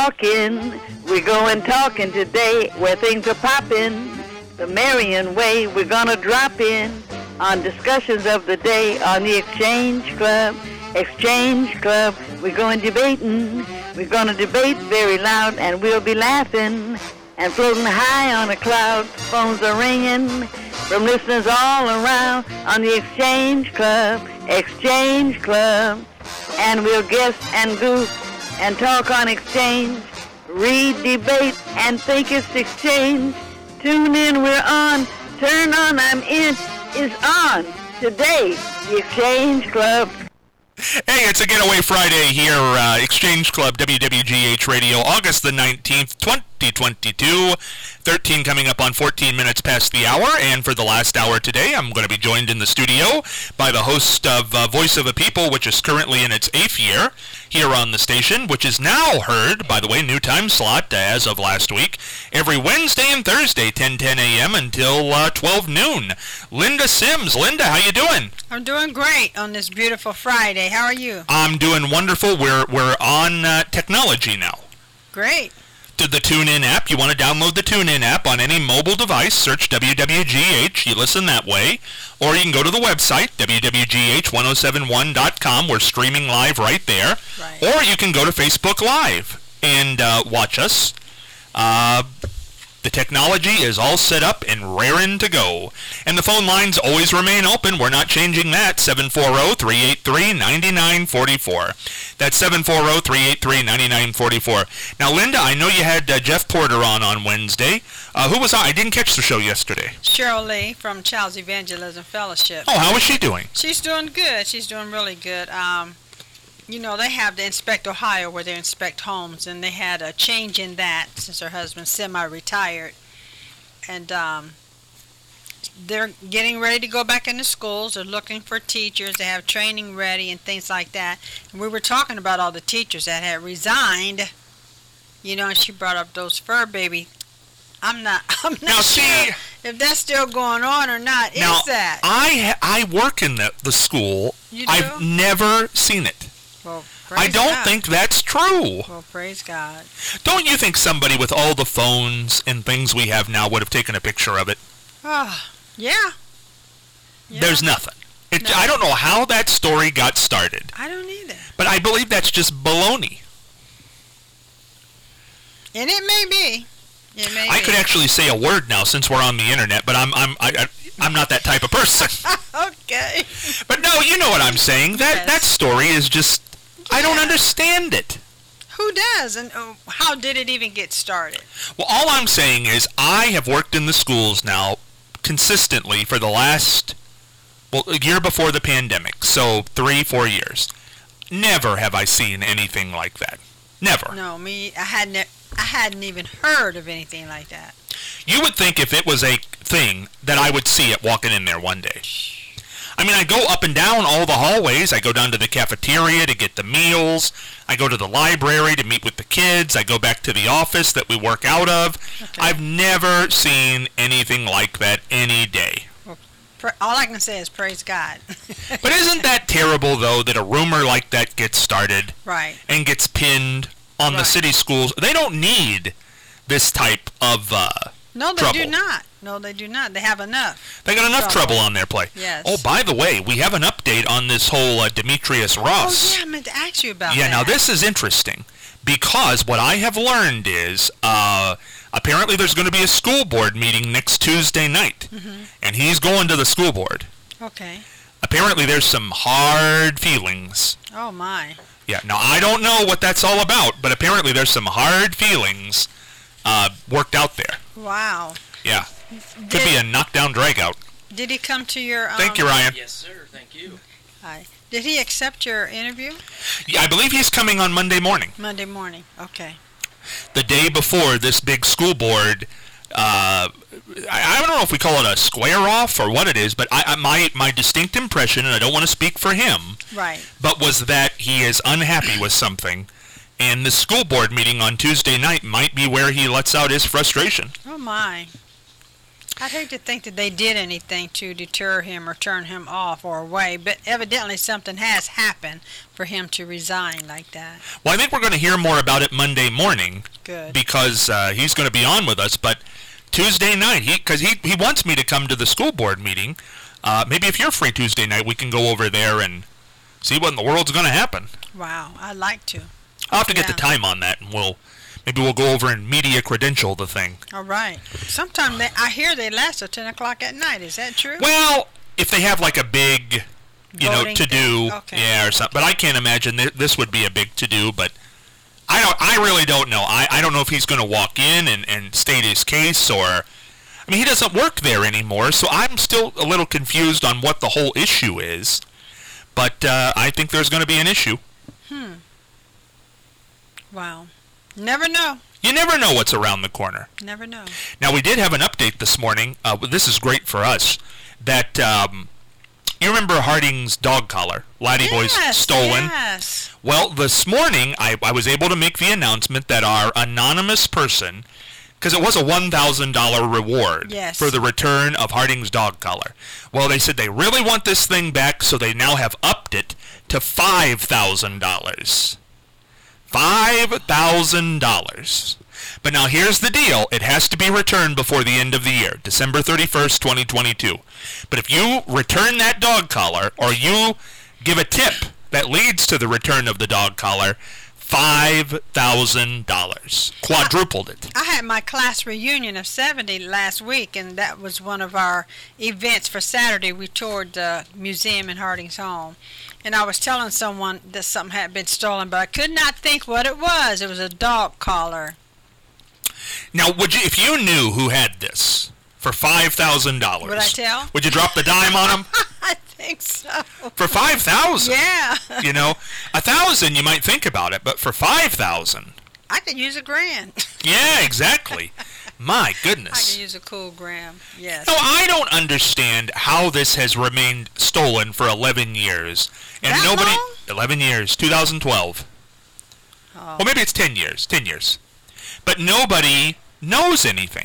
talking. We're going talking today where things are popping. The Marion way, we're gonna drop in on discussions of the day on the Exchange Club. Exchange Club, we're going debating. We're gonna debate very loud and we'll be laughing and floating high on a cloud. Phones are ringing from listeners all around on the Exchange Club. Exchange Club. And we'll guess and goof and talk on exchange, read, debate, and think it's exchange. Tune in, we're on. Turn on, I'm in. Is on. Today, the Exchange Club. Hey, it's a Getaway Friday here, Exchange Club, WWGH Radio, August the 19th, 2022, 13 coming up on 14 minutes past the hour, and for the last hour today, I'm going to be joined in the studio by the host of Voice of the People, which is currently in its 8th year here on the station, which is now heard, by the way, new time slot as of last week, every Wednesday and Thursday, 10:10 a.m. until 12 noon. Linda Sims. Linda, how you doing? I'm doing great on this beautiful Friday. How are you? I'm doing wonderful. We're on technology now. Great. To the TuneIn app. You want to download the TuneIn app on any mobile device. Search WWGH. You listen that way. Or you can go to the website, WWGH1071.com. We're streaming live right there. Right. Or you can go to Facebook Live and watch us. The technology is all set up and raring to go. And the phone lines always remain open. We're not changing that. 740-383-9944. That's 740-383-9944. Now, Linda, I know you had Jeff Porter on Wednesday. Who was on? I didn't catch the show yesterday. Cheryl Lee from Child's Evangelism Fellowship. Oh, how is she doing? She's doing good. She's doing really good. You know, they have the Inspect Ohio where they inspect homes, and they had a change in that since her husband's semi-retired. And they're getting ready to go back into schools. They're looking for teachers. They have training ready and things like that. And we were talking about all the teachers that had resigned, you know, and she brought up those fur baby. I'm not sure if that's still going on or not. Now, Is that? I work in the school. You do? I've never seen it. Well, I don't think that's true. Well, praise God. Don't you think somebody with all the phones and things we have now would have taken a picture of it? Oh, yeah. There's nothing. I don't know how that story got started. I don't either. But I believe that's just baloney. And it may be. I could actually say a word now since we're on the internet, but I'm not that type of person. Okay. But no, you know what I'm saying. That story is just, I don't understand it. Who does? And how did it even get started? Well, all I'm saying is I have worked in the schools now consistently for the last, a year before the pandemic, so 3-4 years. Never have I seen anything like that. Never. No, I hadn't even heard of anything like that. You would think if it was a thing that I would see it walking in there one day. I mean, I go up and down all the hallways. I go down to the cafeteria to get the meals. I go to the library to meet with the kids. I go back to the office that we work out of. Okay. I've never seen anything like that any day. Well, all I can say is praise God. But isn't that terrible, though, that a rumor like that gets started and gets pinned on the city schools? They don't need this type of No, they do not. No, they do not. They have enough. They got enough trouble on their plate. Yes. Oh, by the way, we have an update on this whole Demetrius Ross. Oh, yeah, I meant to ask you about that. Yeah, now this is interesting because what I have learned is apparently there's going to be a school board meeting next Tuesday night, and he's going to the school board. Okay. Apparently there's some hard feelings. Oh, my. Yeah, now I don't know what that's all about, but apparently there's some hard feelings worked out there. Wow. Yeah. Could be a knockdown drag-out. Did he come to your... Thank you, Ryan. Yes, sir. Thank you. Hi. Did he accept your interview? Yeah, I believe he's coming on Monday morning. Monday morning. Okay. The day before this big school board, I don't know if we call it a square-off or what it is, but my distinct impression, and I don't want to speak for him, but was that he is unhappy with something. And the school board meeting on Tuesday night might be where he lets out his frustration. Oh, my. I'd hate to think that they did anything to deter him or turn him off or away, but evidently something has happened for him to resign like that. Well, I think we're going to hear more about it Monday morning. Good. Because he's going to be on with us, but Tuesday night, because he wants me to come to the school board meeting. Maybe if you're free Tuesday night, we can go over there and see what in the world's going to happen. Wow, I'd like to. I'll have to get the time on that, and maybe we'll go over and media credential the thing. All right. Sometimes I hear they last till 10 o'clock at night. Is that true? Well, if they have like a big, Voting to-do, okay. yeah, or something. But I can't imagine this would be a big to-do, but I really don't know. I don't know if he's going to walk in and state his case, or... I mean, he doesn't work there anymore, so I'm still a little confused on what the whole issue is. But I think there's going to be an issue. Wow. Never know. You never know what's around the corner. Never know. Now, we did have an update this morning. This is great for us. That, you remember Harding's dog collar? Laddie Boy's stolen? Yes. Well, this morning, I was able to make the announcement that our anonymous person, because it was a $1,000 reward for the return of Harding's dog collar. Well, they said they really want this thing back, so they now have upped it to $5,000. $5,000. But now here's the deal. It has to be returned before the end of the year, December 31st, 2022. But if you return that dog collar, or you give a tip that leads to the return of the dog collar, $5,000. Quadrupled it. I had my class reunion of 70 last week, and that was one of our events for Saturday. We toured the museum in Harding's home. And I was telling someone that something had been stolen, but I could not think what it was. It was a dog collar. Now, if you knew who had this for $5,000, would I tell? Would you drop the dime on him? I think so. For $5,000? Yeah. $1,000 you might think about it, but for $5,000, I could use $1,000. Yeah, exactly. My goodness. I could use a cool gram. Yes. No, I don't understand how this has remained stolen for 11 years. And that nobody long? 11 years, 2012. Oh. Well, maybe it's 10 years. 10 years. But nobody knows anything.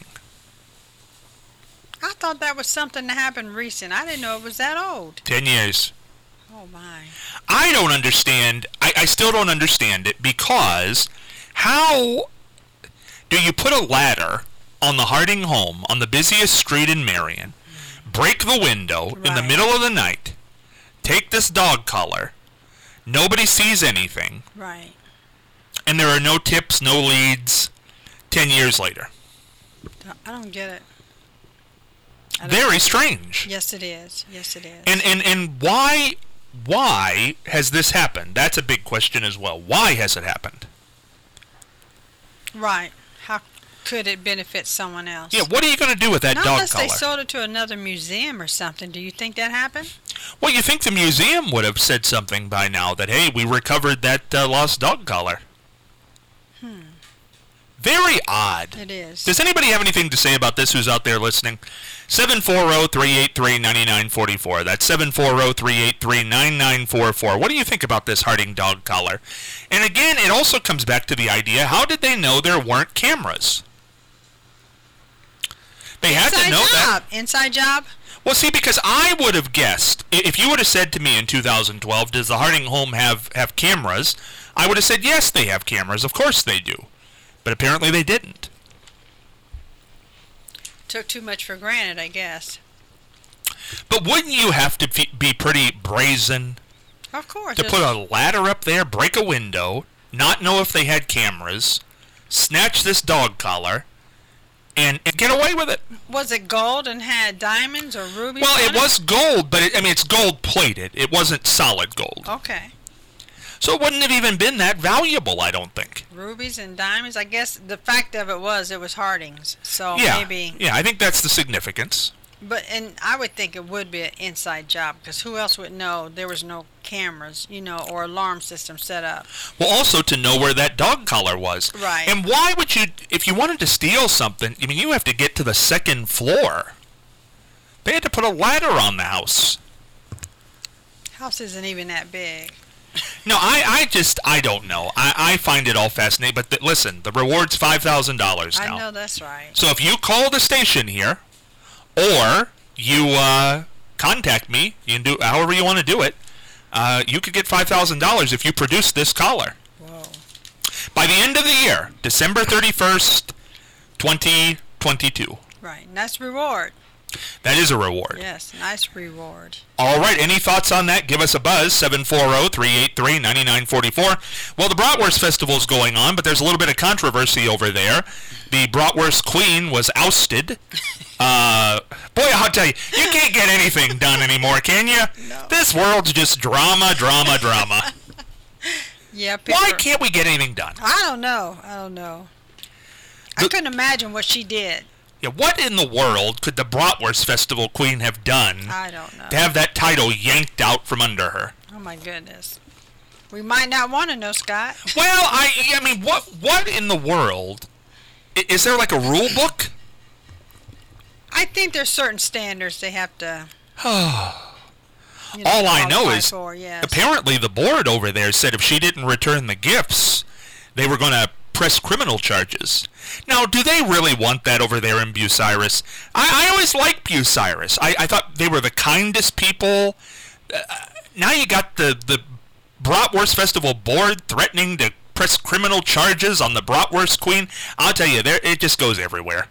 I thought that was something that happened recent. I didn't know it was that old. 10 years. Oh, my. I don't understand. I still don't understand it, because how do you put a ladder on the Harding home on the busiest street in Marion, break the window in the middle of the night, take this dog collar, nobody sees anything, right, and there are no tips, no leads 10 years later? I don't get it. Very strange. Yes, it is. Yes, it is. And why has this happened? That's a big question as well. Why has it happened? Right. How could it benefit someone else? Yeah, what are you going to do with that Not dog unless collar? they sold it to another museum or something. Do you think that happened? Well, you think the museum would have said something by now that, hey, we recovered that lost dog collar. Very odd. It is. Does anybody have anything to say about this who's out there listening? 740-383-9944. That's 740-383-9944. What do you think about this Harding dog collar? And again, it also comes back to the idea, how did they know there weren't cameras? They had to know that. Inside job? Well, see, because I would have guessed, if you would have said to me in 2012, does the Harding home have cameras? I would have said, yes, they have cameras. Of course they do. But apparently they didn't. Took too much for granted, I guess. But wouldn't you have to be pretty brazen Of course. to put a ladder up there, break a window, not know if they had cameras, snatch this dog collar, and get away with it? Was it gold and had diamonds or rubies? Well, on it was gold, but it's gold plated. It wasn't solid gold. Okay. So it wouldn't have even been that valuable, I don't think. Rubies and diamonds. I guess the fact of it was Harding's. So Yeah, maybe. yeah, I think that's the significance. And I would think it would be an inside job, because who else would know there was no cameras, or alarm system set up? Well, also to know where that dog collar was. Right. And why would you, if you wanted to steal something, you have to get to the second floor. They had to put a ladder on the house. House isn't even that big. No, I don't know. I find it all fascinating. But listen, the reward's $5,000 now. I know that's right. So if you call the station here, or you contact me. You can do however you want to do it. You could get $5,000 if you produce this collar. Whoa. By the end of the year, December 31st, 2022. Right. Nice reward. That is a reward. Yes, nice reward. All right, any thoughts on that? Give us a buzz, 740-383-9944. Well, the Bratwurst Festival is going on, but there's a little bit of controversy over there. The Bratwurst Queen was ousted. Boy, I'll tell you, you can't get anything done anymore, can you? No. This world's just drama, drama, drama. Yeah. Why can't we get anything done? I don't know. I couldn't imagine what she did. Yeah, what in the world could the Bratwurst Festival Queen have done I don't know. to have that title yanked out from under her? Oh my goodness. We might not want to know, Scott. Well, I mean, what in the world? Is there like a rule book? I think there's certain standards they have to. All I know is yes. apparently the board over there said if she didn't return the gifts, they were going to press criminal charges. Now, do they really want that over there in Bucyrus? I always liked Bucyrus. I thought they were the kindest people. Now you got the Bratwurst Festival board threatening to press criminal charges on the Bratwurst Queen. I'll tell you, it just goes everywhere.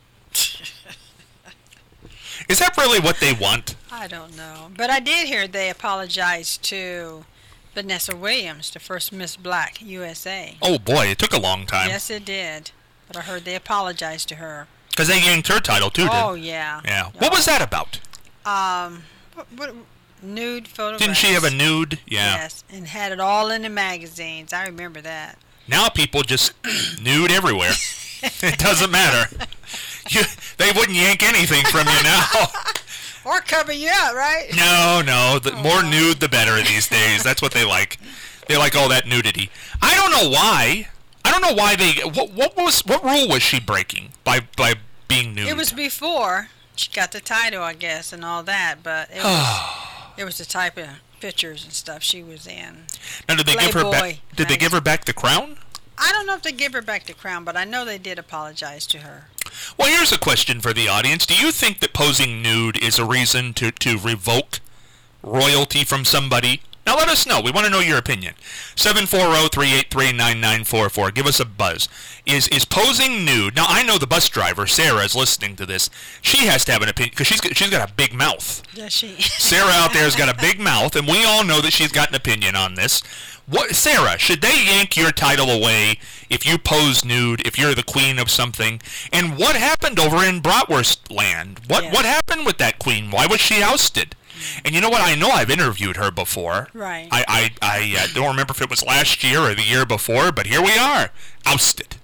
Is that really what they want? I don't know. But I did hear they apologized to Vanessa Williams, the first Miss Black USA. Oh boy, it took a long time. Yes, it did. But I heard they apologized to her. Because they yanked her title too, Oh, didn't yeah. Yeah. What was that about? What nude photographs. Didn't she have a nude? Yeah. Yes, and had it all in the magazines. I remember that. Now people just nude everywhere. It doesn't matter. They wouldn't yank anything from you now. Or cover you up, right? No. The more nude, the better these days. That's what they like. They like all that nudity. I don't know why. They. What rule was she breaking by being nude? It was before she got the title, I guess, and all that. But it was the type of pictures and stuff she was in. Now, did they give her back? Did they give her back the crown? I don't know if they give her back the crown, but I know they did apologize to her. Well, here's a question for the audience. Do you think that posing nude is a reason to revoke royalty from somebody? Now let us know. We want to know your opinion. 740-383-9944. Give us a buzz. Is posing nude? Now I know the bus driver, Sarah, is listening to this. She has to have an opinion because she's got a big mouth. Does she? Sarah out there has got a big mouth, and we all know that she's got an opinion on this. Sarah, should they yank your title away if you pose nude, if you're the queen of something? And what happened over in Bratwurst land? What happened with that queen? Why was she ousted? And you know what? I know I've interviewed her before. Right. I don't remember if it was last year or the year before, but here we are, ousted.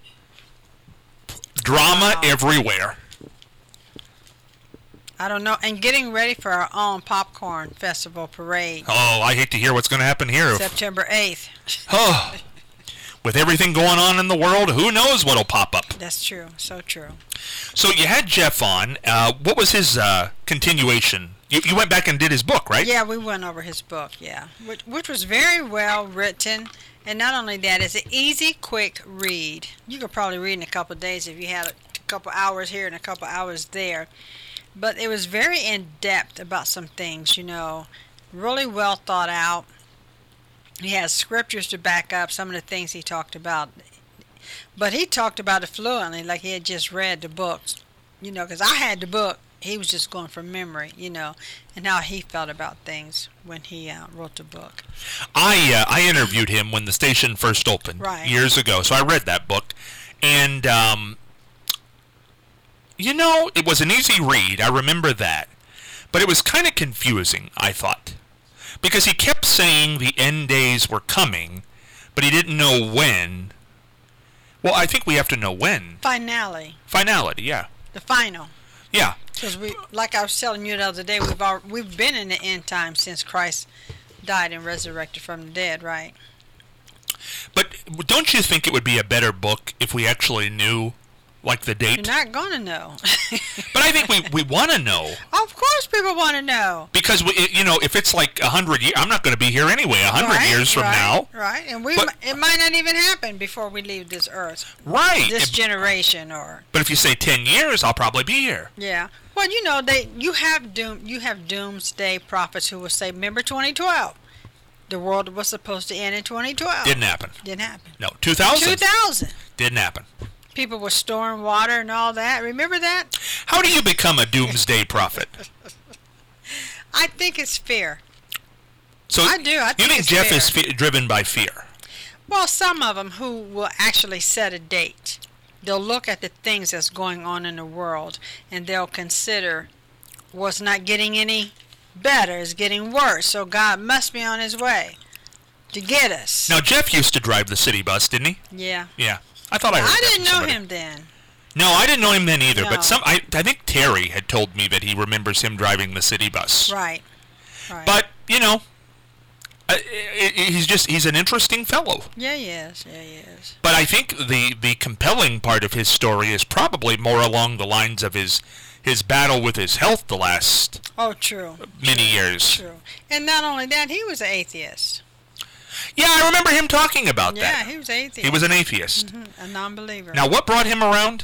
Drama everywhere. I don't know. And getting ready for our own popcorn festival parade. Oh, I hate to hear what's going to happen here. September 8th. Oh, with everything going on in the world, who knows what'll pop up. That's true. So true. So you had Jeff on. What was his continuation? You went back and did his book, right? Yeah, we went over his book, yeah. Which was very well written. And not only that, it's an easy, quick read. You could probably read in a couple of days if you had a couple hours here and a couple hours there. But it was very in-depth about some things, really well thought out. He has scriptures to back up some of the things he talked about. But he talked about it fluently, like he had just read the books, because I had the book. He was just going from memory, and how he felt about things when he wrote the book. I interviewed him when the station first opened years ago, so I read that book. And, it was an easy read. I remember that. But it was kind of confusing, I thought. Because he kept saying the end days were coming, but he didn't know when. Well, I think we have to know when. Finality, yeah. The final. Yeah. Because like I was telling you the other day, we've been in the end time since Christ died and resurrected from the dead, right? But don't you think it would be a better book if we actually knew Like the date? You're not going to know. But I think we want to know. Of course people want to know. Because, if it's like 100 years, I'm not going to be here anyway 100 years from now. Right, and it might not even happen before we leave this earth. Right. This generation But if you say 10 years, I'll probably be here. Yeah. Well, you have doomsday prophets who will say, remember 2012? The world was supposed to end in 2012. Didn't happen. No, 2000. 2000. Didn't happen. People were storing water and all that. Remember that? How do you become a doomsday prophet? I think it's fear. So I do. I think you think it's Jeff fear. is driven by fear? Well, some of them who will actually set a date. They'll look at the things that's going on in the world, and they'll consider what's not getting any better, it's getting worse, so God must be on his way to get us. Now, Jeff used to drive the city bus, didn't he? Yeah. Yeah. I thought I heard I that didn't from know somebody. him then. No, I didn't know him then either, No. but I think Terry had told me that he remembers him driving the city bus. Right. But, he's an interesting fellow. Yeah, he is. But I think the compelling part of his story is probably more along the lines of his battle with his health the last many years. True. And not only that, he was an atheist. Yeah, I remember him talking about that. Yeah, he was atheist. He was an atheist. Mm-hmm. A non-believer. Now, what brought him around?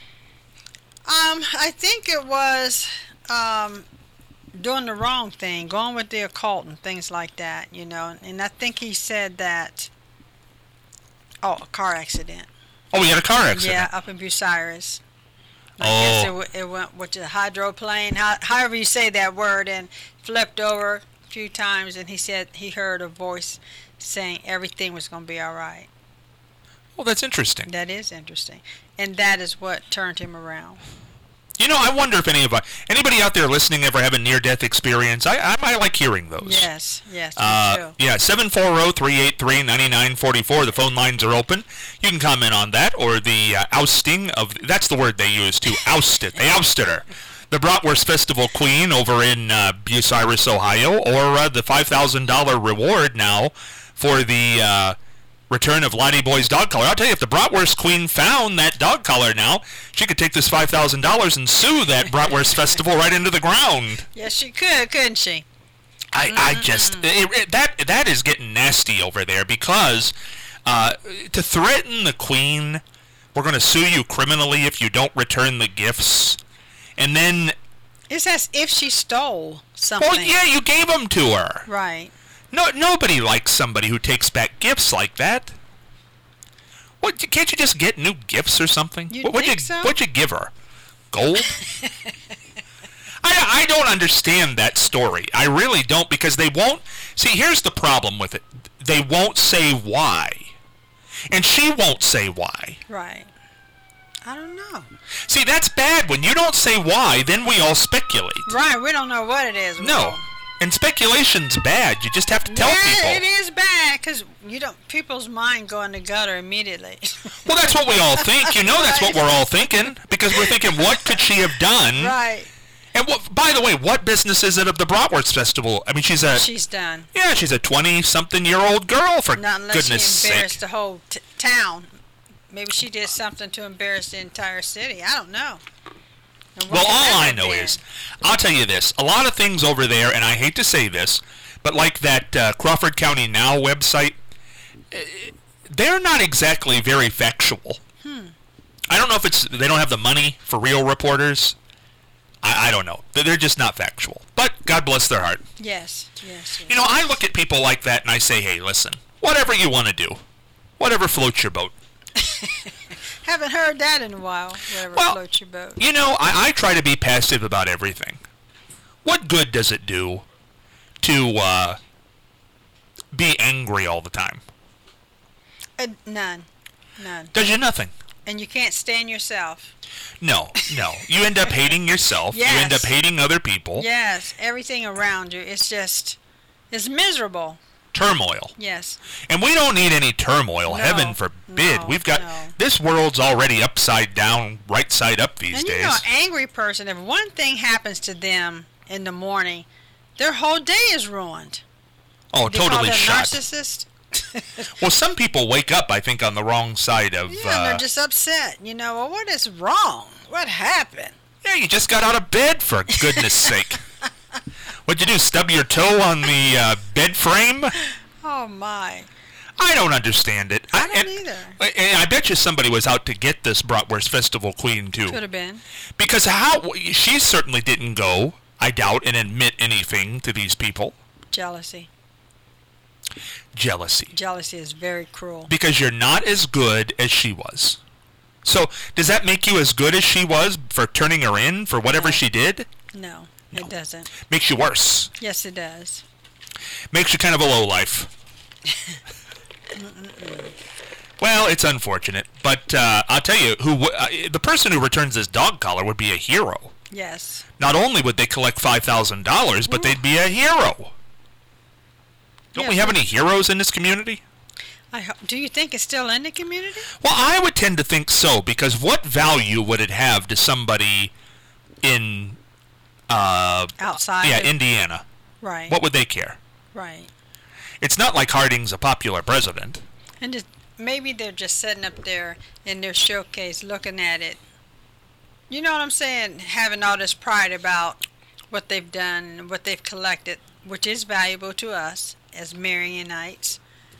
I think it was doing the wrong thing, going with the occult and things like that, And I think he said that, a car accident. Oh, he had a car accident? Yeah, up in Bucyrus. I guess it went with the hydroplane, however you say that word, and flipped over a few times, and he said he heard a voice saying everything was going to be all right. Well, that's interesting. That is interesting. And that is what turned him around. I wonder if anybody out there listening ever have a near-death experience. I like hearing those. Yes, me too. Yeah, 740-383-9944. The phone lines are open. You can comment on that, or the ousting of, that's the word they use, to oust it. They ousted her. The Bratwurst Festival Queen over in Bucyrus, Ohio, or the $5,000 reward now for the return of Lottie Boy's dog collar. I'll tell you, if the Bratwurst Queen found that dog collar now, she could take this $5,000 and sue that Bratwurst Festival right into the ground. Yes, she could, couldn't she? I just, that is getting nasty over there, because to threaten the Queen, we're going to sue you criminally if you don't return the gifts, and then... It's as if she stole something. Well, yeah, you gave them to her. Right. No, nobody likes somebody who takes back gifts like that. What? Can't you just get new gifts or something? What'd you give her? Gold? I don't understand that story. I really don't, because they won't... See, here's the problem with it. They won't say why. And she won't say why. Right. I don't know. See, that's bad. When you don't say why, then we all speculate. Right, we don't know what it is. No. And speculation's bad. You just have to tell people. Yeah, it is bad, because people's mind go in the gutter immediately. Well, that's what we all think. That's what we're all thinking, because we're thinking, what could she have done? Right. And by the way, what business is it of the Bratwurst Festival? I mean, she's done. Yeah, she's a 20-something-year-old girl, for Not unless goodness she embarrassed sake. the whole town. Maybe she did something to embarrass the entire city. I don't know. Well, all I know is, I'll tell you this, a lot of things over there, and I hate to say this, but like that Crawford County Now website, they're not exactly very factual. I don't know if they don't have the money for real reporters. I don't know. They're just not factual. But God bless their heart. Yes. I look at people like that and I say, hey, listen, whatever you want to do, whatever floats your boat. Haven't heard that in a while. Whatever floats your boat. I try to be passive about everything. What good does it do to be angry all the time? None. Does you nothing. And you can't stand yourself. No. You end up hating yourself. Yes. You end up hating other people. Yes, everything around you. It's miserable. Turmoil. Yes. And we don't need any turmoil. No, Heaven forbid. no, We've got this world's already upside down, right side up these days. And an angry person, if one thing happens to them in the morning, their whole day is ruined. Oh, They totally call shot. narcissist. Well, some people wake up, I think, on the wrong side of... Yeah, they're just upset. Well, what is wrong? What happened? Yeah, you just got out of bed, for goodness sake. What'd you do, stub your toe on the bed frame? Oh, my. I don't understand it. I don't either. And I bet you somebody was out to get this Bratwurst Festival queen, too. Could have been. Because she certainly didn't go, I doubt, and admit anything to these people. Jealousy. Jealousy. Jealousy is very cruel. Because you're not as good as she was. So, does that make you as good as she was for turning her in for whatever she did? No, it doesn't. Makes you worse. Yes, it does. Makes you kind of a lowlife. Well, it's unfortunate, but I'll tell you, the person who returns this dog collar would be a hero. Yes. Not only would they collect $5,000, but they'd be a hero. Don't we have any heroes in this community? Do you think it's still in the community? Well, I would tend to think so, because what value would it have to somebody in... outside? Yeah, Indiana. Right. What would they care? Right. It's not like Harding's a popular president. And maybe they're just sitting up there in their showcase looking at it. You know what I'm saying? Having all this pride about what they've done and what they've collected, which is valuable to us as Marionites.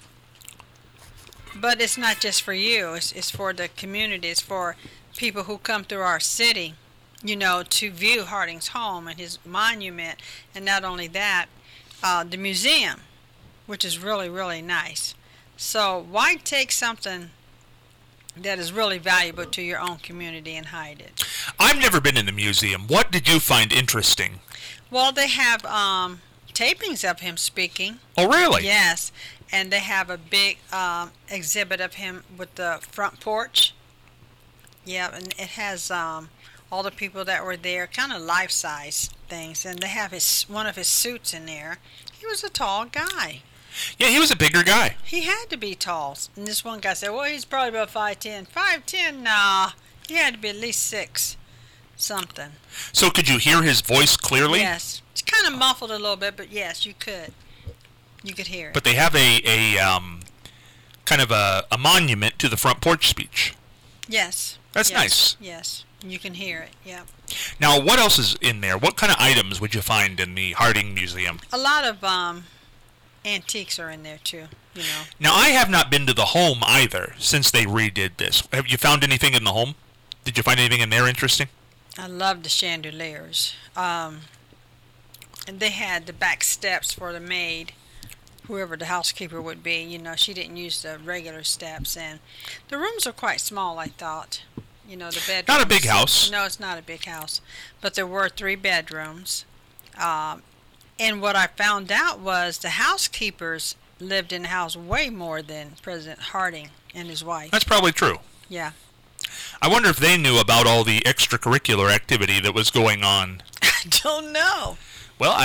But it's not just for you. It's for the community. It's for people who come through our city, to view Harding's home and his monument. And not only that, the museum, which is really, really nice. So why take something that is really valuable to your own community and hide it? I've never been in the museum. What did you find interesting? Well, they have tapings of him speaking. Oh, really? Yes. And they have a big exhibit of him with the front porch. Yeah, and it has all the people that were there, kind of life-size things. And they have one of his suits in there. He was a tall guy. Yeah, he was a bigger guy. He had to be tall. And this one guy said, well, he's probably about 5'10". 5'10", nah. He had to be at least 6 something. So could you hear his voice clearly? Yes. It's kind of muffled a little bit, but yes, you could. You could hear it. But they have a kind of a monument to the front porch speech. Yes. That's nice. Yes. You can hear it, yeah. Now, what else is in there? What kind of items would you find in the Harding Museum? A lot of antiques are in there, too, Now, I have not been to the home either since they redid this. Have you found anything in the home? Did you find anything in there interesting? I love the chandeliers. And they had the back steps for the maid, whoever the housekeeper would be. She didn't use the regular steps. And the rooms are quite small, I thought. The bedrooms. Not a big house. No, it's not a big house. But there were 3 bedrooms. And what I found out was the housekeepers lived in the house way more than President Harding and his wife. That's probably true. Yeah. I wonder if they knew about all the extracurricular activity that was going on. I don't know. Well,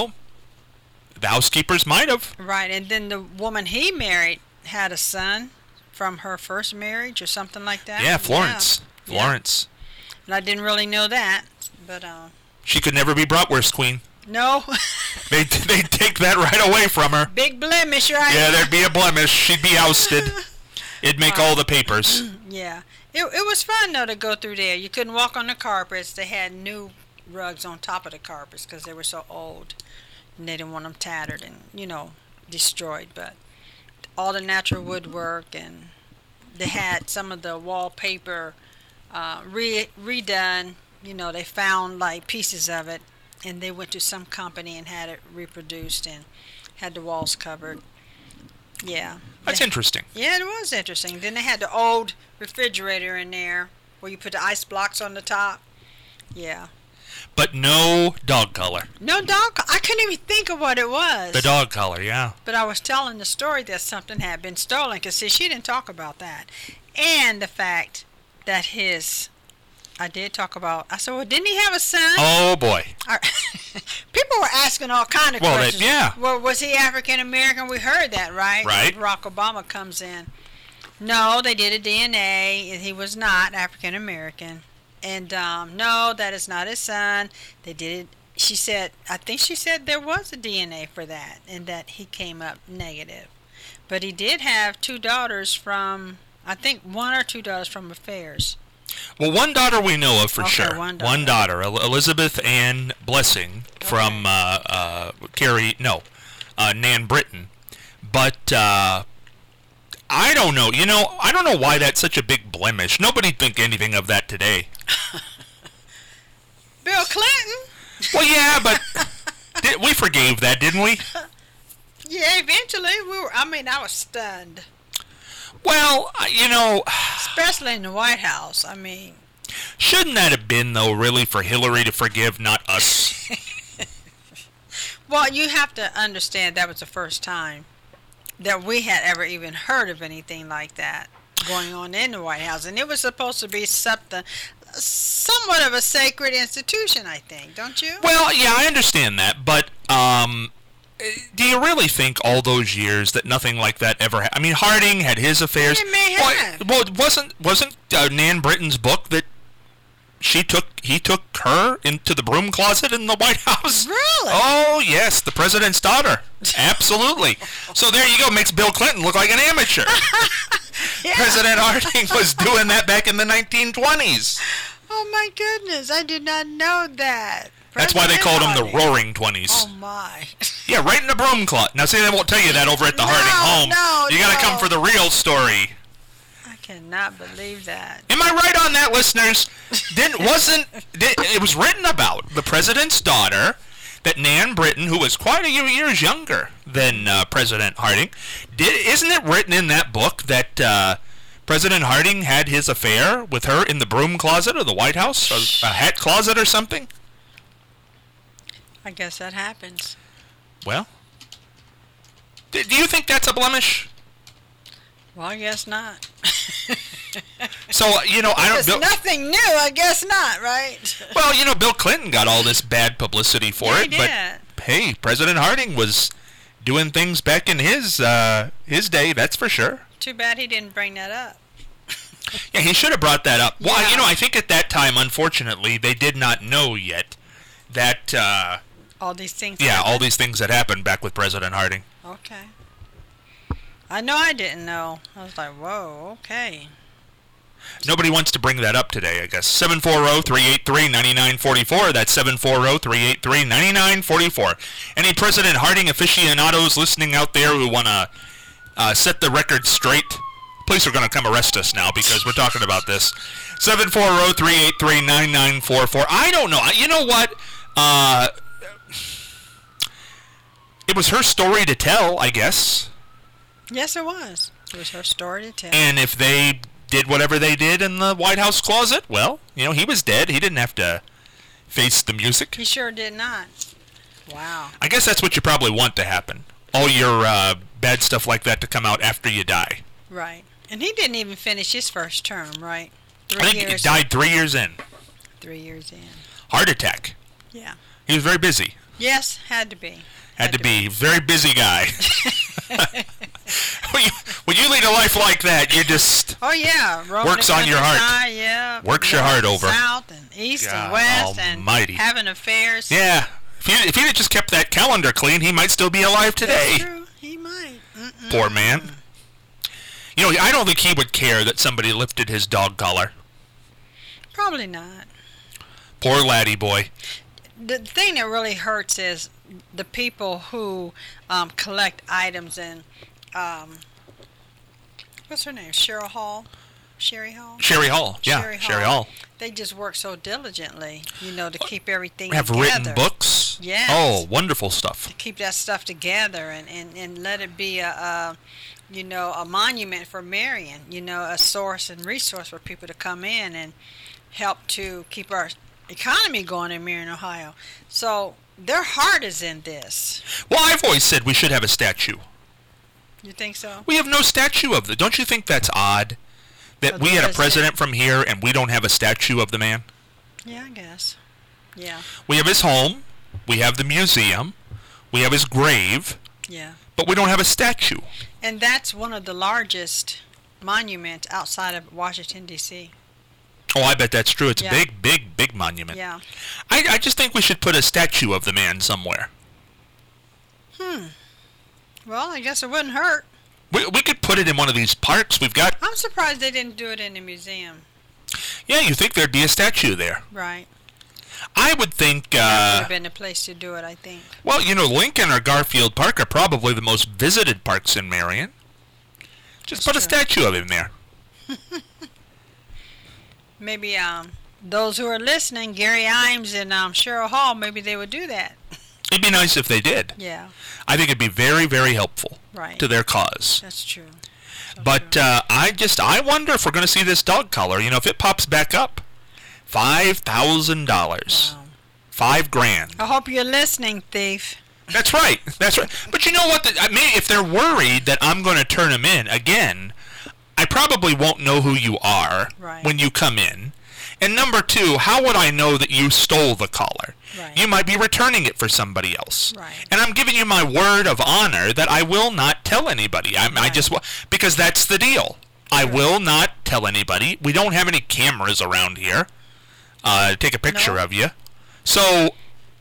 the housekeepers might have. Right, and then the woman he married had a son from her first marriage or something like that. Yeah, Florence. Yeah. Florence. And I didn't really know that, but she could never be Bratwurst queen. No. They'd take that right away from her. Big blemish, right? Yeah, there'd be a blemish. She'd be ousted. It'd make all the papers. Yeah. It was fun, though, to go through there. You couldn't walk on the carpets. They had new rugs on top of the carpets because they were so old. And they didn't want them tattered and, destroyed. But all the natural woodwork, and they had some of the wallpaper redone. They found, pieces of it. And they went to some company and had it reproduced and had the walls covered. Yeah. That's interesting. Yeah, it was interesting. Then they had the old refrigerator in there where you put the ice blocks on the top. Yeah. But no dog collar. No dog collar. I couldn't even think of what it was. The dog collar, yeah. But I was telling the story that something had been stolen. Because, see, she didn't talk about that. And the fact that I did talk about... I said, well, didn't he have a son? Oh, boy. People were asking all kind of questions. Yeah. Well, was he African-American? We heard that, right? Right. Barack Obama comes in. No, they did a DNA. He was not African-American. And, no, that is not his son. They did it. I think she said there was a DNA for that and that he came up negative. But he did have two daughters from, I think one or two daughters from affairs. Well, one daughter we know of for Okay, sure. one One daughter, Elizabeth Ann Blessing from Nan Britton. But I don't know. You know, I don't know why that's such a big blemish. Nobody'd think anything of that today. Bill Clinton? Well, yeah, but we forgave that, didn't we? Yeah, eventually I was stunned. Well, you know, Especially in the White House. I mean, shouldn't that have been, though, really for Hillary to forgive, not us? well, you have to understand that was the first time that we had ever even heard of anything like that going on in the White House. And it was supposed to be somewhat of a sacred institution, I think, don't you? Well, yeah, I understand that, but do you really think all those years that nothing like that ever happened? I mean, Harding had his affairs. It may have. Well, wasn't Nan Britton's book that he took her into the broom closet in the White House? Really? Oh, yes, the president's daughter. Absolutely. So there you go, makes Bill Clinton look like an amateur. Yeah. President Harding was doing that back in the 1920s. Oh, my goodness. I did not know that. That's why they called him the Harding. Roaring Twenties. Oh, my. Yeah, right in the broom closet. Now, see, they won't tell you that over at the Harding home. No, you got to come for the real story. I cannot believe that. Am I right on that, listeners? It was written about the president's daughter, that Nan Britton, who was quite a few years younger than President Harding, isn't it written in that book that President Harding had his affair with her in the broom closet of the White House, or a hat closet or something? I guess that happens. Well, do you think that's a blemish? Well, I guess not. So, you know, I don't... It's nothing new, I guess not, right? Well, you know, Bill Clinton got all this bad publicity for Yeah, it, he but did. hey, President Harding was doing things back in his day, that's for sure. Too bad he didn't bring that up. Yeah, he should have brought that up. Well, Yeah. you know, I think at that time, unfortunately, they did not know yet that, All these things. yeah, all happened. these things that happened back with President Harding. Okay. I know I didn't know. I was like, whoa, okay. Nobody wants to bring that up today, I guess. 740-383-9944. That's 740-383-9944. Any President Harding aficionados listening out there who want to set the record straight, police are going to come arrest us now because we're talking about this. 740-383-9944. I don't know. You know what? It was her story to tell, I guess. Yes, it was. It was her story to tell. And if they did whatever they did in the White House closet, well, you know, he was dead. He didn't have to face the music. He sure did not. Wow. I guess that's what you probably want to happen. All your bad stuff like that to come out after you die. Right. And he didn't even finish his first term, right? I think he died 3 years in. 3 years in. Heart attack. Yeah. He was very busy. Yes, had to be. Had to be. Very busy guy. When you lead a life like that, you just... Oh, yeah. Works on your heart. Yeah. Works your heart over. South and east God and west almighty. and having affairs. Yeah. If he'd have just kept that calendar clean, he might still be alive today. That's true. He might. Mm-mm. Poor man. You know, I don't think he would care that somebody lifted his dog collar. Probably not. Poor laddie boy. The thing that really hurts is the people who collect items and what's her name? Sherry Hall. Sherry Hall. Yeah, Sherry Hall. They just work so diligently, you know, to keep everything Have together. written books. Yes. Oh, wonderful stuff. To keep that stuff together and let it be a monument for Marion, you know, a source and resource for people to come in and help to keep our economy going in Marion, Ohio. So their heart is in this. Well, I've always said we should have a statue. You think so? We have no statue of the... Don't you think that's odd? That Of we the had a president? president from here and we don't have a statue of the man? Yeah, I guess. Yeah. We have his home. We have the museum. We have his grave. Yeah. But we don't have a statue. And that's one of the largest monuments outside of Washington, D.C. Oh, I bet that's true. It's Yeah. a big monument. Yeah. I just think we should put a statue of the man somewhere. Well, I guess it wouldn't hurt. We could put it in one of these parks. We've got... I'm surprised they didn't do it in the museum. Yeah, you think there'd be a statue there. Right. I would think... that would have been the place to do it, I think. Well, Lincoln or Garfield Park are probably the most visited parks in Marion. Just put a statue of him there. Maybe those who are listening, Gary Imes and Cheryl Hall, maybe they would do that. It'd be nice if they did. Yeah. I think it'd be very, very helpful to their cause. That's true. But I wonder if we're going to see this dog collar. If it pops back up, $5,000. Wow. $5,000. I hope you're listening, thief. That's right. That's right. But you know what? If they're worried that I'm going to turn them in again, I probably won't know who you are when you come in. And number two, how would I know that you stole the collar? Right. You might be returning it for somebody else. Right. And I'm giving you my word of honor that I will not tell anybody. Because that's the deal. I will not tell anybody. We don't have any cameras around here to take a picture of you. So,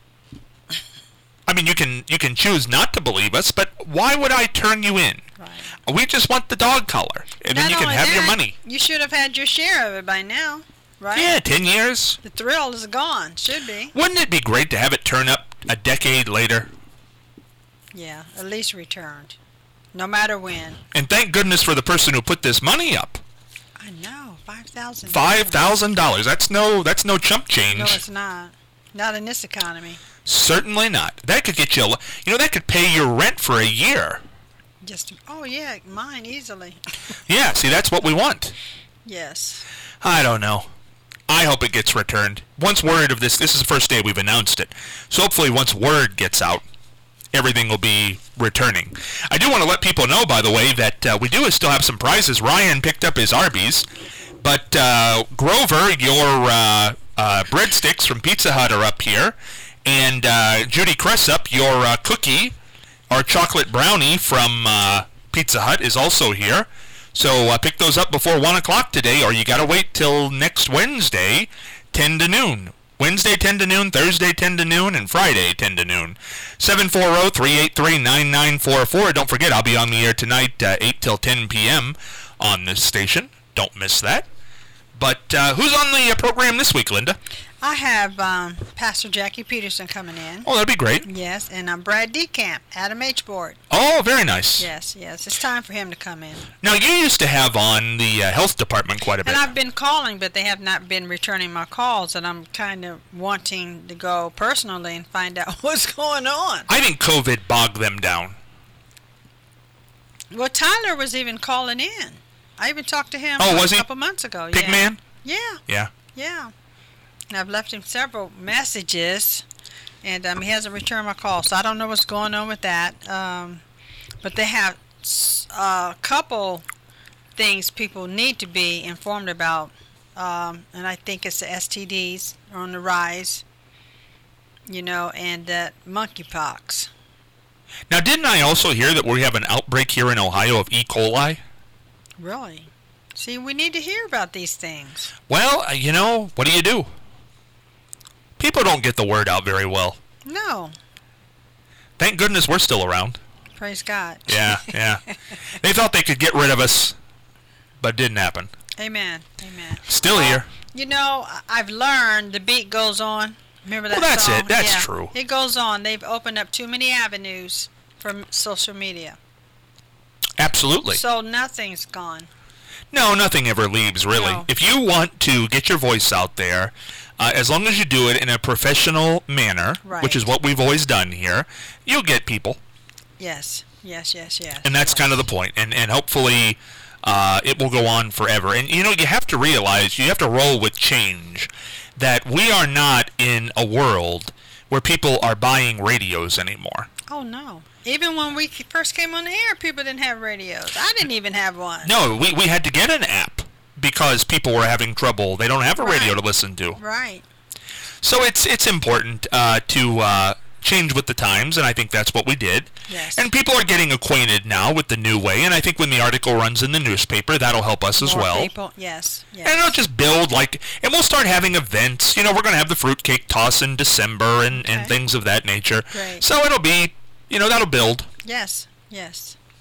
you can choose not to believe us, but why would I turn you in? Right. We just want the dog collar, and then you can have your money. You should have had your share of it by now, right? Yeah, 10 years. The thrill is gone. Should be. Wouldn't it be great to have it turn up a decade later? Yeah, at least returned. No matter when. And thank goodness for the person who put this money up. I know, $5,000. $5,000. That's no chump change. No, it's not. Not in this economy. Certainly not. That could get you, that could pay your rent for a year. Mine easily. Yeah, see, that's what we want. Yes. I don't know. I hope it gets returned. Once word of this is the first day we've announced it. So hopefully once word gets out, everything will be returning. I do want to let people know, by the way, that we do still have some prizes. Ryan picked up his Arby's, but Grover, your breadsticks from Pizza Hut are up here, and Judy Cressup, your cookie or chocolate brownie from Pizza Hut is also here. So pick those up before 1 o'clock today, or you got to wait till next Wednesday, 10 to noon. Wednesday, 10 to noon, Thursday, 10 to noon, and Friday, 10 to noon. 740-383-9944. Don't forget, I'll be on the air tonight, 8 till 10 p.m. on this station. Don't miss that. But who's on the program this week, Linda? I have Pastor Jackie Peterson coming in. Oh, that'd be great. Yes, and Brad Decamp, Adam H. Board. Oh, very nice. Yes. It's time for him to come in. Now, you used to have on the health department quite a bit. And I've been calling, but they have not been returning my calls, and I'm kind of wanting to go personally and find out what's going on. I think COVID bogged them down. Well, Tyler was even calling in. I even talked to him a couple months ago. Pigman? Yeah. Yeah. And I've left him several messages, and he hasn't returned my call, so I don't know what's going on with that. But they have a couple things people need to be informed about, and I think it's the STDs are on the rise, and that monkeypox. Now, didn't I also hear that we have an outbreak here in Ohio of E. coli? Really? See, we need to hear about these things. Well, what do you do? People don't get the word out very well. No. Thank goodness we're still around. Praise God. Yeah. They thought they could get rid of us, but it didn't happen. Amen. Still here. I've learned the beat goes on. Remember that song? Well, that's it. That's true. It goes on. They've opened up too many avenues for social media. Absolutely. So nothing's gone. No, nothing ever leaves, really. No. If you want to get your voice out there, as long as you do it in a professional manner, which is what we've always done here, you'll get people. Yes. And that's kind of the point. And hopefully it will go on forever. And, you have to realize, you have to roll with change, that we are not in a world where people are buying radios anymore. Oh, no. Even when we first came on the air, people didn't have radios. I didn't even have one. No, we had to get an app because people were having trouble. They don't have a radio to listen to. Right. So it's important to change with the times, and I think that's what we did. Yes. And people are getting acquainted now with the new way, and I think when the article runs in the newspaper, that'll help us as well. People, yes. And it'll just build, and we'll start having events. We're going to have the fruitcake toss in December and things of that nature. Great. So it'll be, that'll build. Yes.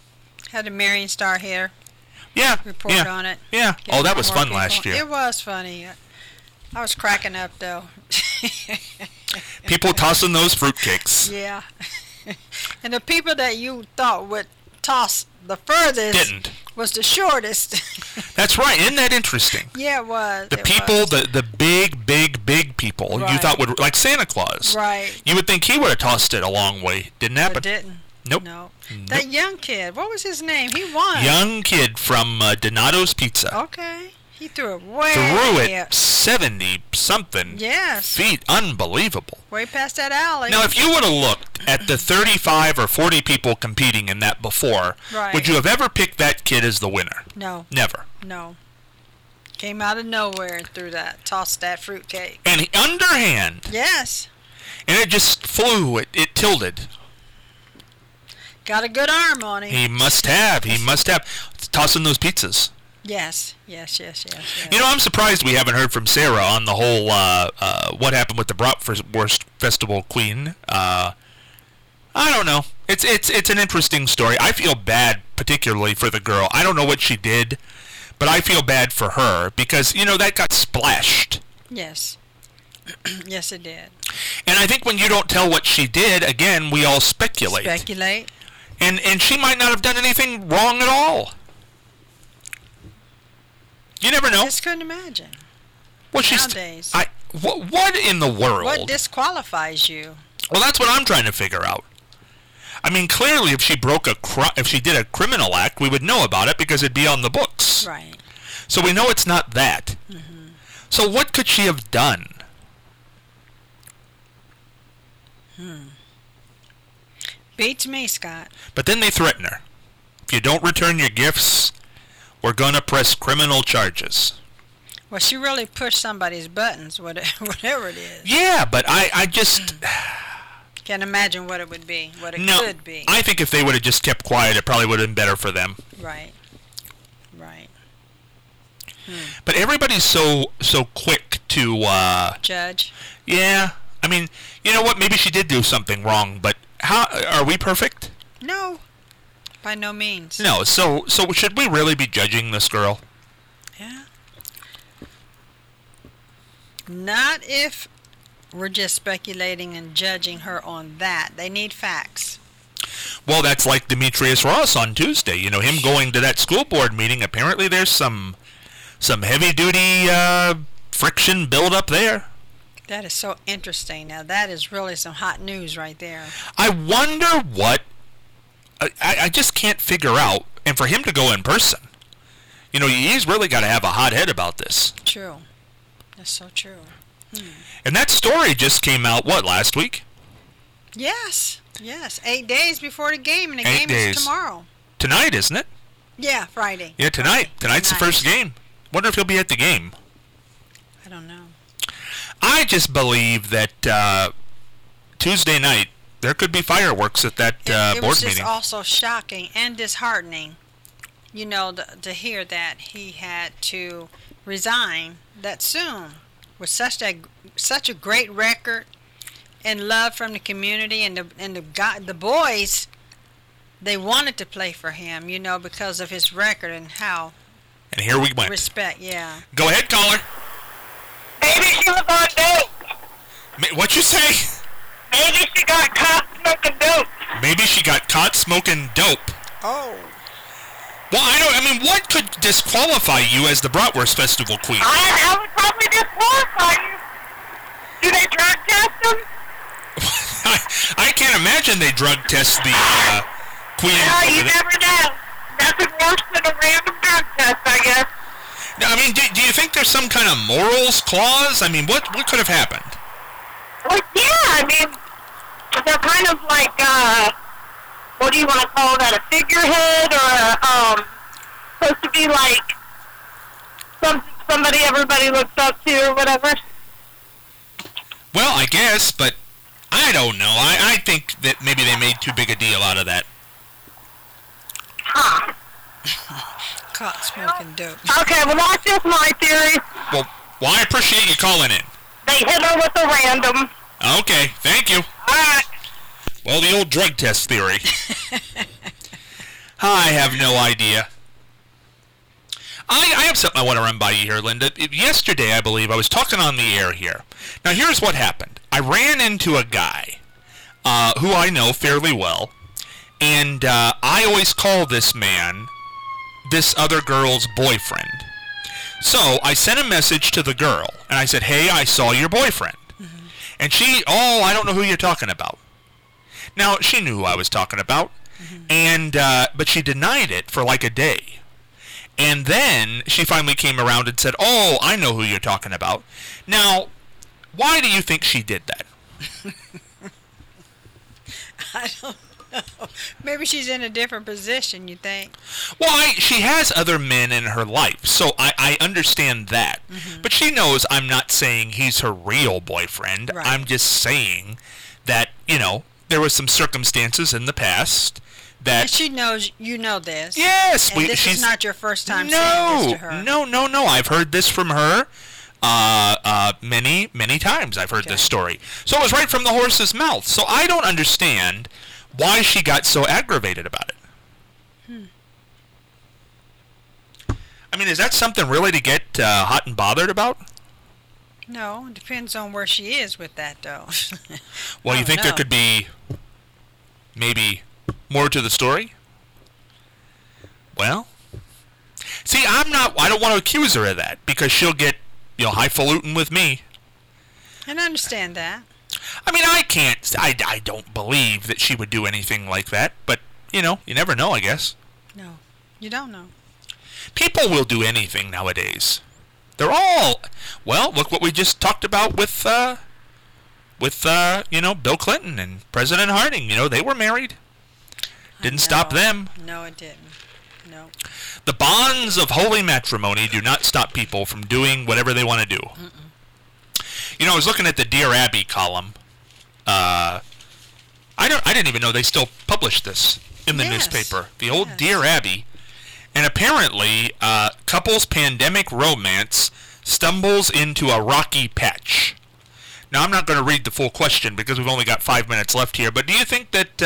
Had a Marion Star here Yeah. report on it. Yeah. Get Oh, that was more fun people. last year. It was funny. I was cracking up, though. People tossing those fruitcakes. Yeah. And the people that you thought would toss the furthest Didn't. was the shortest. That's right. Isn't that interesting? Yeah, it was. The It people, was. the big people you Right. thought would, like Santa Claus. Right. You would think he would have tossed it a long way. Didn't But happen. didn't. Nope. No. Nope. That young kid, what was his name? He won. Young kid from Donato's Pizza. Okay. He threw it way Threw it up. 70-something Yes. feet. Unbelievable. Way past that alley. Now, if you would have looked at the 35 or 40 people competing in that before, Right. would you have ever picked that kid as the winner? No. Never. No. Came out of nowhere and threw that, tossed that fruitcake. And he, underhand, Yes. and it just flew. It tilted. Got a good arm on him. He must have. He must have. Tossing those pizzas. Yes. Yes. You know, I'm surprised we haven't heard from Sarah on the whole what happened with the Bratwurst Festival Queen. I don't know. It's an interesting story. I feel bad, particularly for the girl. I don't know what she did, but I feel bad for her because, you know, that got splashed. Yes. Yes, it did. And I think when you don't tell what she did, again, we all speculate. Speculate. And she might not have done anything wrong at all. You never know. Just couldn't imagine. Well, Nowadays. What in the world? What disqualifies you? Well, that's what I'm trying to figure out. I mean, clearly, if she if she did a criminal act, we would know about it because it'd be on the books. Right. So we know it's not that. Mm-hmm. So what could she have done? Beats me, Scott. But then they threaten her. If you don't return your gifts, we're going to press criminal charges. Well, she really pushed somebody's buttons, whatever it is. Yeah, but I just... Can't imagine what it would be, what it No, could be. I think if they would have just kept quiet, it probably would have been better for them. Right. Right. But everybody's so quick to... Judge. Yeah, I mean, you know what? Maybe she did do something wrong, but how are we perfect? No. By no means. No. So should we really be judging this girl? Yeah. Not if we're just speculating and judging her on that. They need facts. Well, that's like Demetrius Ross on Tuesday. You know, him going to that school board meeting. Apparently, there's some heavy-duty friction build up there. That is so interesting. Now, that is really some hot news right there. I wonder what... I just can't figure out. And for him to go in person, you know, he's really got to have a hot head about this. True. That's so true. And that story just came out, what, last week? Yes. Yes. 8 days before the game, and the 8 game days. is tomorrow. Tonight, isn't it? Yeah, Friday. Yeah, tonight. Tonight's the first game. Wonder if he'll be at the game. I don't know. I just believe that Tuesday night, there could be fireworks at that It board was just meeting. also shocking and disheartening, you know, to hear that he had to resign that soon with such a great record and love from the community and the boys. They wanted to play for him, you know, because of his record and how And here we went. respect. Yeah. Go ahead, caller. Maybe she was on dope. What'd you say? Maybe she got caught smoking dope. Maybe she got caught smoking dope. Oh. Well, I mean, what could disqualify you as the Bratwurst Festival queen? I would probably disqualify you. Do they drug test them? I can't imagine they drug test the queen. Well, over you there. never know. Nothing worse than a random drug test, I guess. Now, I mean, do you think there's some kind of morals clause? I mean, what could have happened? Well, yeah, I mean, they're kind of like, what do you want to call that, a figurehead, or supposed to be like somebody everybody looks up to or whatever? Well, I guess, but I don't know. I think that maybe they made too big a deal out of that. Huh. Caught smoking dope. Okay, well, that's just my theory. Well, I appreciate you calling in. They hit her with a random. Okay, thank you. All right. Well, the old drug test theory. I have no idea. I have something I want to run by you here, Linda. Yesterday, I believe, I was talking on the air here. Now, here's what happened. I ran into a guy who I know fairly well, and I always call this man this other girl's boyfriend. So I sent a message to the girl, and I said, hey, I saw your boyfriend. Mm-hmm. And she, I don't know who you're talking about. Now, she knew who I was talking about, and but she denied it for like a day. And then she finally came around and said, oh, I know who you're talking about. Now, why do you think she did that? I don't know. Maybe she's in a different position, you think? Well, she has other men in her life, so I understand that. Mm-hmm. But she knows I'm not saying he's her real boyfriend. Right. I'm just saying that, there were some circumstances in the past that... And she knows you know this. Yes. And this is not your first time saying this to her. No. I've heard this from her many times. I've heard this story. So it was right from the horse's mouth. So I don't understand why she got so aggravated about it. I mean, is that something really to get hot and bothered about? No, it depends on where she is with that, though. Well, you think there could be maybe more to the story? Well, see, I don't want to accuse her of that, because she'll get, highfalutin with me. And I understand that. I mean, I don't believe that she would do anything like that, but, you never know, I guess. No, you don't know. People will do anything nowadays. They're all, well, look what we just talked about with Bill Clinton and President Harding. They were married. Didn't stop them. No, it didn't. No. The bonds of holy matrimony do not stop people from doing whatever they want to do. Mm-mm. I was looking at the Dear Abby column. I didn't even know they still published this in the newspaper. The old Dear Abby. And apparently, couple's pandemic romance stumbles into a rocky patch. Now, I'm not going to read the full question because we've only got 5 minutes left here, but do you think that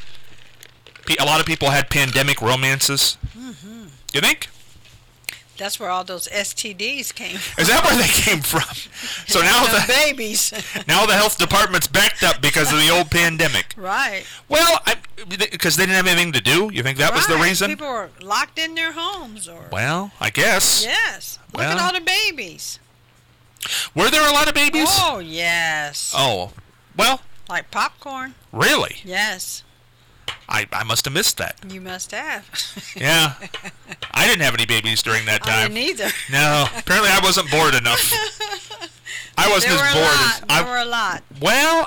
a lot of people had pandemic romances? Mm-hmm. You think? That's where all those STDs came from. Is that where they came from? So now the babies. Now the health department's backed up because of the old pandemic. Right. Well, because they didn't have anything to do. You think that was the reason? People were locked in their homes, or. Well, I guess. Yes. Look at all the babies. Were there a lot of babies? Oh yes. Oh, well. Like popcorn. Really? Yes. I must have missed that. You must have. Yeah. I didn't have any babies during that time. I didn't either. No. Apparently I wasn't bored enough. I wasn't as bored. There were a lot. Well,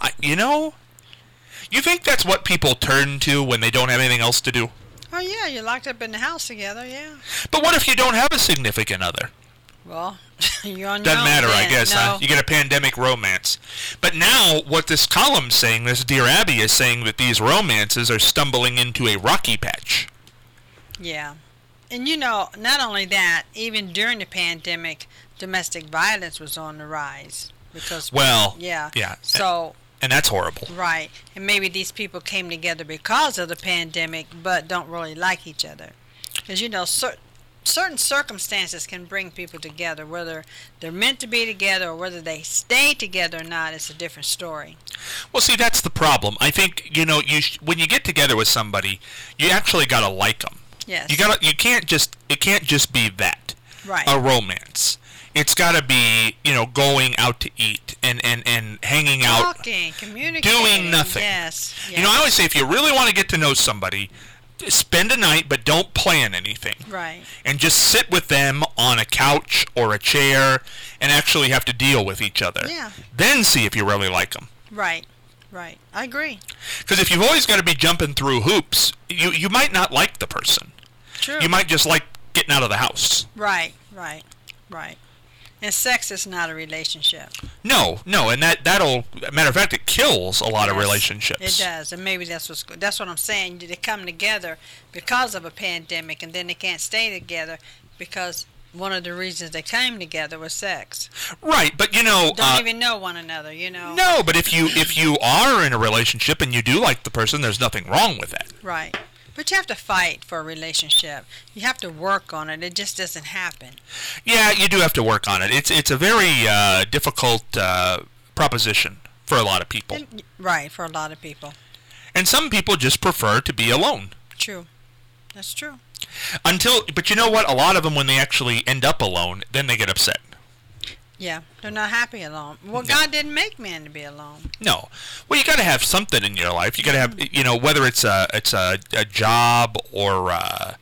you think that's what people turn to when they don't have anything else to do? Oh, yeah. You're locked up in the house together, yeah. But what if you don't have a significant other? Well, you're on your own. Doesn't matter, then. I guess. No. Huh? You get a pandemic romance. But now, what this column's saying, this Dear Abby is saying that these romances are stumbling into a rocky patch. Yeah. And not only that, even during the pandemic, domestic violence was on the rise. Because, yeah. So... And that's horrible. Right. And maybe these people came together because of the pandemic, but don't really like each other. Because, certain circumstances can bring people together, whether they're meant to be together or whether they stay together or not. It's a different story. Well, see, that's the problem. I think when you get together with somebody, you actually gotta like them. Yes. It can't just be that. Right. A romance. It's gotta be going out to eat and hanging out, talking, communicating, doing nothing. Yes. I always say if you really want to get to know somebody, spend a night, but don't plan anything. Right. And just sit with them on a couch or a chair and actually have to deal with each other. Yeah. Then see if you really like them. Right. Right. I agree. Because if you've always got to be jumping through hoops, you might not like the person. True. You might just like getting out of the house. Right. And sex is not a relationship. No, and that'll, matter of fact, it kills a lot of relationships. It does, and maybe that's what I'm saying. They come together because of a pandemic, and then they can't stay together because one of the reasons they came together was sex. Right, but don't even know one another. No, but if you are in a relationship and you do like the person, there's nothing wrong with that. Right. But you have to fight for a relationship. You have to work on it. It just doesn't happen. Yeah, you do have to work on it. It's a very difficult proposition for a lot of people. Right, for a lot of people. And some people just prefer to be alone. True. That's true. But you know what? A lot of them, when they actually end up alone, then they get upset. Yeah, they're not happy alone. Well, No. God didn't make man to be alone. No. Well, you got to have something in your life. You got to have, whether it's a job or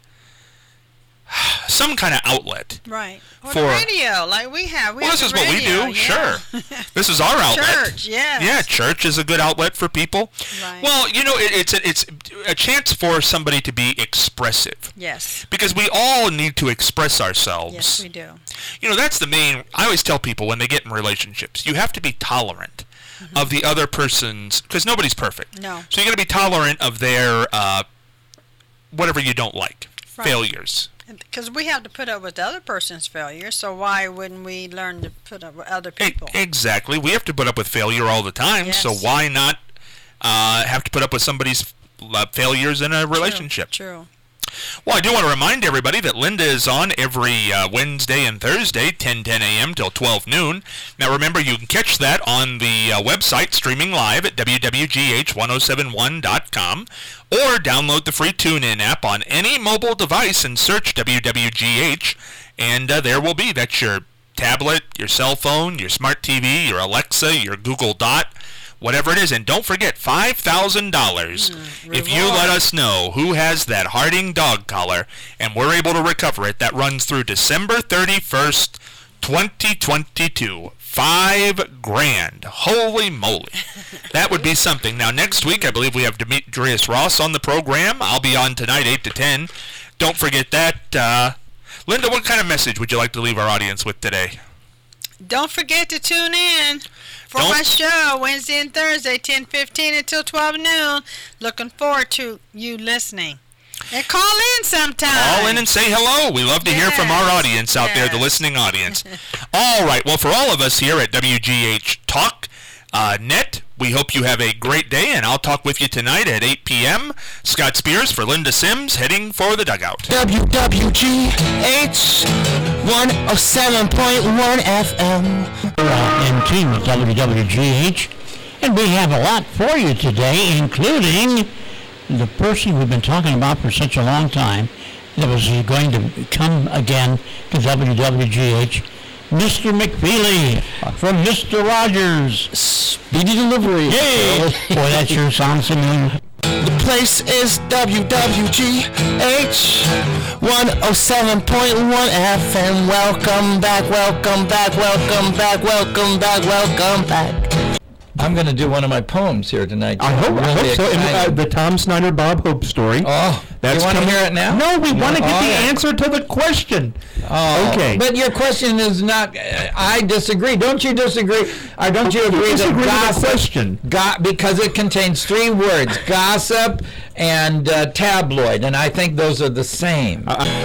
some kind of outlet. Right. Or For- the radio, like we have. Well, this is what we do. Yeah. Sure. This is our outlet. Church, yes. Yeah, church is a good outlet for people. Right. Well, it's a chance for somebody to be expressive. Yes. Because we all need to express ourselves. Yes, we do. That's the main. I always tell people when they get in relationships, you have to be tolerant of the other person's, because nobody's perfect. No. So you got to be tolerant of their whatever you don't like, Right. failures. Because we have to put up with the other person's failure, so why wouldn't we learn to put up with other people? Exactly. We have to put up with failure all the time, Yes. so why not have to put up with somebody's failures in a relationship? True. Well, I do want to remind everybody that Linda is on every Wednesday and Thursday, 10 a.m. till 12 noon. Now, remember, you can catch that on the website, streaming live at wwgh1071.com, or download the free TuneIn app on any mobile device and search WWGH, and there will be. That's your tablet, your cell phone, your smart TV, your Alexa, your Google Dot, whatever it is. And don't forget, $5,000 if you let us know who has that Harding dog collar, and we're able to recover it. That runs through December 31st, 2022. $5,000. Holy moly. That would be something. Now, next week, I believe we have Demetrius Ross on the program. I'll be on tonight, 8 to 10. Don't forget that. Linda, what kind of message would you like to leave our audience with today? Don't forget to tune in for my show Wednesday and Thursday, 10:15 until 12 noon. Looking forward to you listening. And call in sometime. Call in and say hello. We love to hear from our audience out there, the listening audience. All right. Well, for all of us here at WGH Talk Net, we hope you have a great day, and I'll talk with you tonight at 8 p.m. Scott Spears for Linda Sims, heading for the dugout. WWGH 107.1 FM. And team of WWGH, and we have a lot for you today, including the person we've been talking about for such a long time that was going to come again to WWGH, Mr. McFeely from Mr. Rogers. Speedy delivery. Yay! Boy, that sure sounds familiar. The place is WWGH 107.1 FM. Welcome back, welcome back, welcome back, welcome back, welcome back. I'm going to do one of my poems here tonight. I hope so. The Tom Snyder Bob Hope story. Oh, you want to hear it now? No, we want to get the answer to the question. Oh, okay. But your question is not. I disagree. Don't you disagree? Or don't you agree that gossip? Question. Because it contains three words: gossip and tabloid, and I think those are the same.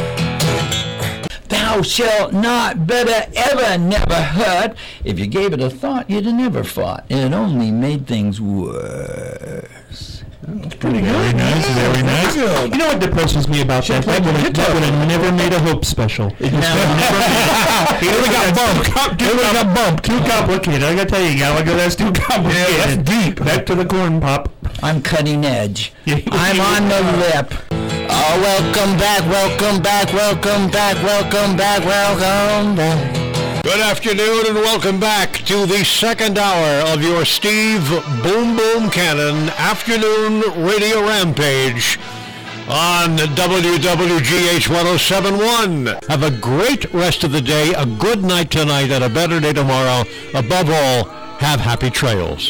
Thou shalt not, better ever, never hurt. If you gave it a thought, you'd have never fought. It only made things worse. Pretty good. Very nice, very nice. You know what depresses me about that? That would have never made a Hope special. He really got bumped. Too complicated. I gotta tell you, Gallagher, that's too complicated. Yeah, that's deep. Back to the corn pop. I'm cutting edge. I'm on the lip. Oh, welcome back, welcome back, welcome back, welcome back, welcome back. Good afternoon and welcome back to the second hour of your Steve Boom Boom Cannon Afternoon Radio Rampage on WWGH 107.1. Have a great rest of the day, a good night tonight, and a better day tomorrow. Above all, have happy trails.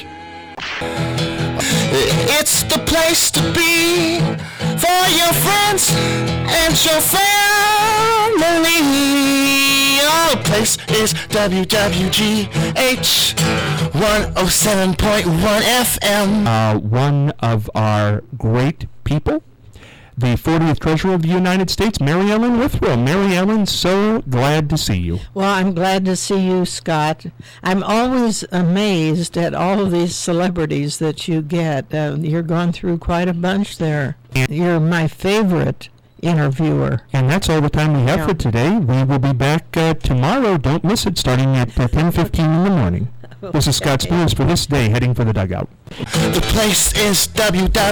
It's the place to be for your friends and your family. Our place is WWGH 107.1 FM. One of our great people the 40th Treasurer of the United States, Mary Ellen Withrow. Mary Ellen, so glad to see you. Well, I'm glad to see you, Scott. I'm always amazed at all of these celebrities that you get. You're going through quite a bunch there. You're my favorite interviewer. And that's all the time we have for today. We will be back tomorrow. Don't miss it, starting at 10:15 in the morning. This is Scott Spears for This Day, heading for the dugout. The place is www.